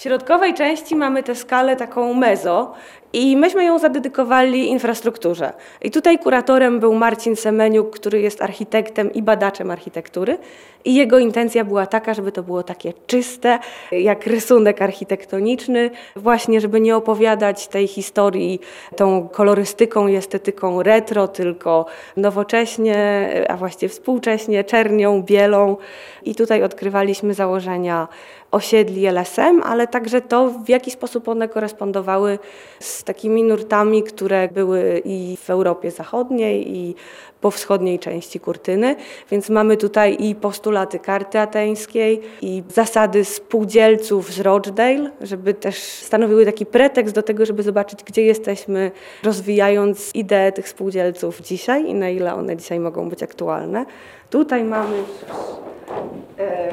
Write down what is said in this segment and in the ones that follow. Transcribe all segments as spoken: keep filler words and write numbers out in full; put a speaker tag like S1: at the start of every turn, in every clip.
S1: W środkowej części mamy tę skalę taką mezo i myśmy ją zadedykowali infrastrukturze. I tutaj kuratorem był Marcin Semeniuk, który jest architektem i badaczem architektury. I jego intencja była taka, żeby to było takie czyste, jak rysunek architektoniczny, właśnie żeby nie opowiadać tej historii tą kolorystyką i estetyką retro, tylko nowocześnie, a właściwie współcześnie, czernią, bielą. I tutaj odkrywaliśmy założenia osiedli L S M, ale także to, w jaki sposób one korespondowały z takimi nurtami, które były i w Europie Zachodniej, i po wschodniej części Kurtyny. Więc mamy tutaj i postulaty karty ateńskiej, i zasady spółdzielców z Rochdale, żeby też stanowiły taki pretekst do tego, żeby zobaczyć, gdzie jesteśmy, rozwijając ideę tych spółdzielców dzisiaj i na ile one dzisiaj mogą być aktualne. Tutaj mamy... E,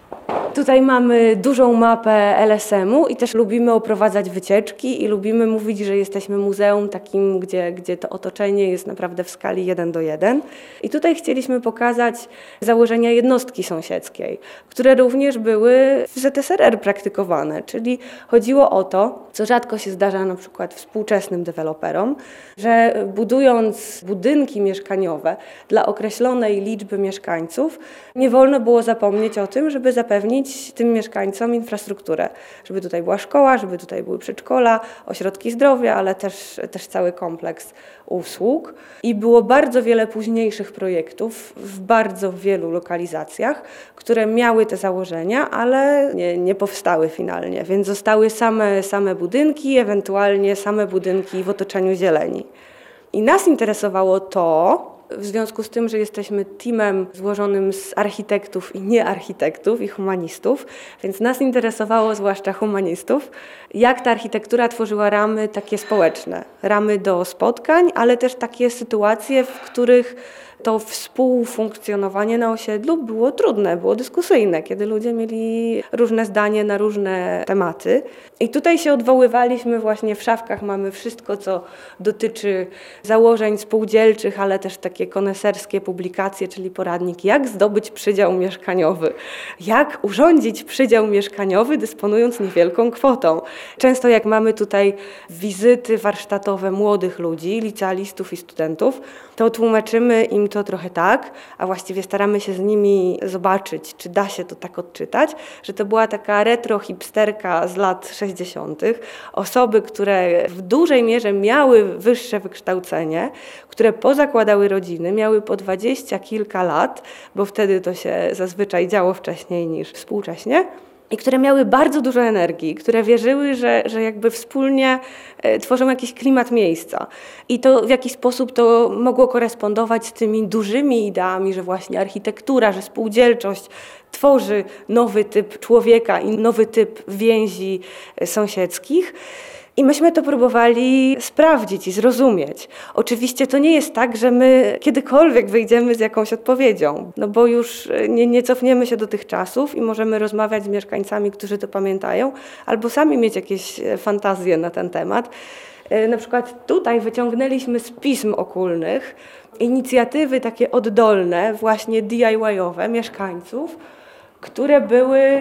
S1: Tutaj mamy dużą mapę L S M-u i też lubimy oprowadzać wycieczki i lubimy mówić, że jesteśmy muzeum takim, gdzie, gdzie to otoczenie jest naprawdę w skali jeden do jeden. I tutaj chcieliśmy pokazać założenia jednostki sąsiedzkiej, które również były w Z S R R praktykowane, czyli chodziło o to, co rzadko się zdarza na przykład współczesnym deweloperom, że budując budynki mieszkaniowe dla określonej liczby mieszkańców, nie wolno było zapomnieć o tym, żeby zapewnić tym mieszkańcom infrastrukturę, żeby tutaj była szkoła, żeby tutaj były przedszkola, ośrodki zdrowia, ale też, też cały kompleks usług. I było bardzo wiele późniejszych projektów w bardzo wielu lokalizacjach, które miały te założenia, ale nie, nie powstały finalnie, więc zostały same, same budynki, ewentualnie same budynki w otoczeniu zieleni. I nas interesowało to, w związku z tym, że jesteśmy teamem złożonym z architektów i niearchitektów i humanistów, więc nas interesowało, zwłaszcza humanistów, jak ta architektura tworzyła ramy takie społeczne, ramy do spotkań, ale też takie sytuacje, w których to współfunkcjonowanie na osiedlu było trudne, było dyskusyjne, kiedy ludzie mieli różne zdanie na różne tematy. I tutaj się odwoływaliśmy, właśnie w szafkach mamy wszystko, co dotyczy założeń spółdzielczych, ale też takie koneserskie publikacje, czyli poradnik, jak zdobyć przydział mieszkaniowy, jak urządzić przydział mieszkaniowy, dysponując niewielką kwotą. Często jak mamy tutaj wizyty warsztatowe młodych ludzi, licealistów i studentów, to tłumaczymy im to trochę tak, a właściwie staramy się z nimi zobaczyć, czy da się to tak odczytać, że to była taka retro hipsterka z lat sześćdziesiątych. Osoby, które w dużej mierze miały wyższe wykształcenie, które pozakładały rodziny, miały po dwadzieścia kilka lat, bo wtedy to się zazwyczaj działo wcześniej niż współcześnie, i które miały bardzo dużo energii, które wierzyły, że, że jakby wspólnie tworzą jakiś klimat miejsca. I to w jaki sposób to mogło korespondować z tymi dużymi ideami, że właśnie architektura, że spółdzielczość tworzy nowy typ człowieka i nowy typ więzi sąsiedzkich. I myśmy to próbowali sprawdzić i zrozumieć. Oczywiście to nie jest tak, że my kiedykolwiek wyjdziemy z jakąś odpowiedzią, no bo już nie, nie cofniemy się do tych czasów i możemy rozmawiać z mieszkańcami, którzy to pamiętają, albo sami mieć jakieś fantazje na ten temat. Na przykład tutaj wyciągnęliśmy z pism okulnych inicjatywy takie oddolne, właśnie D I Y-owe mieszkańców, które były...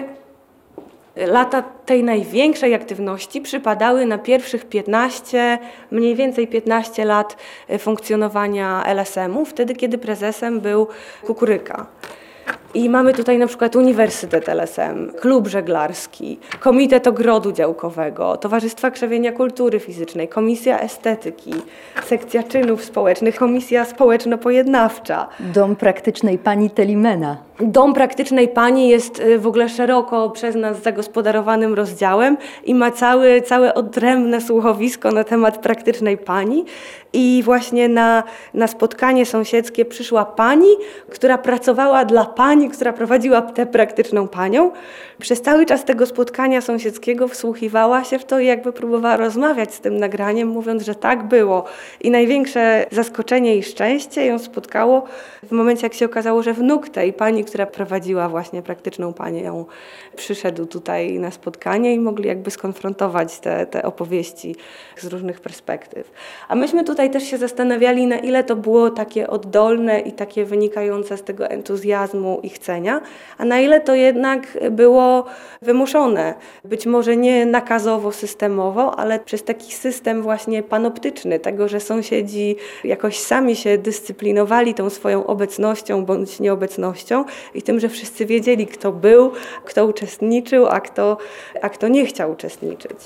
S1: Lata tej największej aktywności przypadały na pierwszych piętnaście, mniej więcej piętnaście lat funkcjonowania L S M-u, wtedy kiedy prezesem był Kukuryka. I mamy tutaj na przykład Uniwersytet L S M, Klub Żeglarski, Komitet Ogrodu Działkowego, Towarzystwa Krzewienia Kultury Fizycznej, Komisja Estetyki, Sekcja Czynów Społecznych, Komisja Społeczno-Pojednawcza.
S2: Dom Praktycznej Pani Telimena.
S1: Dom Praktycznej Pani jest w ogóle szeroko przez nas zagospodarowanym rozdziałem i ma całe, całe odrębne słuchowisko na temat Praktycznej Pani. I właśnie na, na spotkanie sąsiedzkie przyszła pani, która pracowała dla pani, która prowadziła tę Praktyczną Panią. Przez cały czas tego spotkania sąsiedzkiego wsłuchiwała się w to i jakby próbowała rozmawiać z tym nagraniem, mówiąc, że tak było. I największe zaskoczenie i szczęście ją spotkało w momencie, jak się okazało, że wnuk tej pani, która prowadziła właśnie Praktyczną Panią, przyszedł tutaj na spotkanie i mogli jakby skonfrontować te, te opowieści z różnych perspektyw. A myśmy tutaj tutaj też się zastanawiali, na ile to było takie oddolne i takie wynikające z tego entuzjazmu i chcenia, a na ile to jednak było wymuszone. Być może nie nakazowo, systemowo, ale przez taki system właśnie panoptyczny, tego, że sąsiedzi jakoś sami się dyscyplinowali tą swoją obecnością bądź nieobecnością i tym, że wszyscy wiedzieli, kto był, kto uczestniczył, a kto, a kto nie chciał uczestniczyć.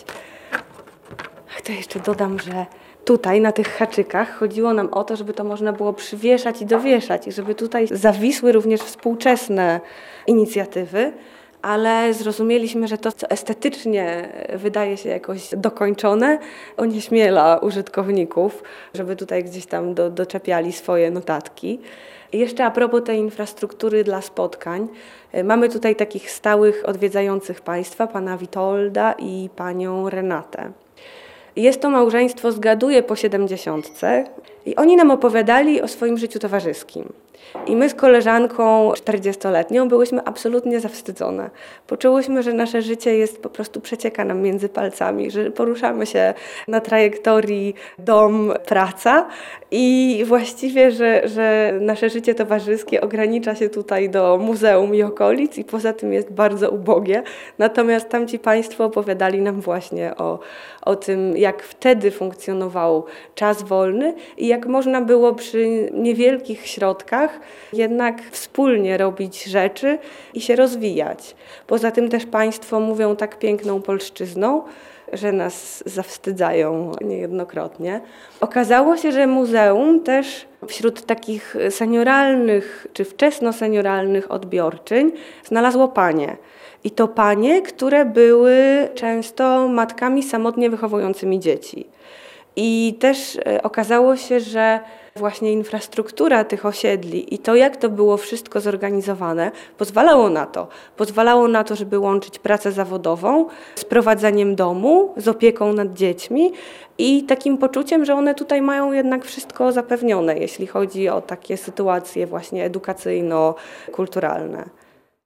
S1: Ach, to jeszcze dodam, że tutaj na tych haczykach chodziło nam o to, żeby to można było przywieszać i dowieszać i żeby tutaj zawisły również współczesne inicjatywy, ale zrozumieliśmy, że to, co estetycznie wydaje się jakoś dokończone, onieśmiela użytkowników, żeby tutaj gdzieś tam do, doczepiali swoje notatki. I jeszcze a propos tej infrastruktury dla spotkań, mamy tutaj takich stałych odwiedzających Państwa, pana Witolda i panią Renatę. Jest to małżeństwo, zgaduję, po siedemdziesiątce i oni nam opowiadali o swoim życiu towarzyskim. I my z koleżanką czterdziestoletnią byłyśmy absolutnie zawstydzone. Poczułyśmy, że nasze życie jest po prostu przecieka nam między palcami, że poruszamy się na trajektorii dom, praca i właściwie, że, że nasze życie towarzyskie ogranicza się tutaj do muzeum i okolic i poza tym jest bardzo ubogie. Natomiast tamci państwo opowiadali nam właśnie o, o tym, jak wtedy funkcjonował czas wolny i jak można było przy niewielkich środkach jednak wspólnie robić rzeczy i się rozwijać. Poza tym też państwo mówią tak piękną polszczyzną, że nas zawstydzają niejednokrotnie. Okazało się, że muzeum też wśród takich senioralnych czy wczesnosenioralnych odbiorczyń znalazło panie. I to panie, które były często matkami samotnie wychowującymi dzieci. I też okazało się, że właśnie infrastruktura tych osiedli i to, jak to było wszystko zorganizowane, pozwalało na to. Pozwalało na to, żeby łączyć pracę zawodową z prowadzeniem domu, z opieką nad dziećmi i takim poczuciem, że one tutaj mają jednak wszystko zapewnione, jeśli chodzi o takie sytuacje właśnie edukacyjno-kulturalne.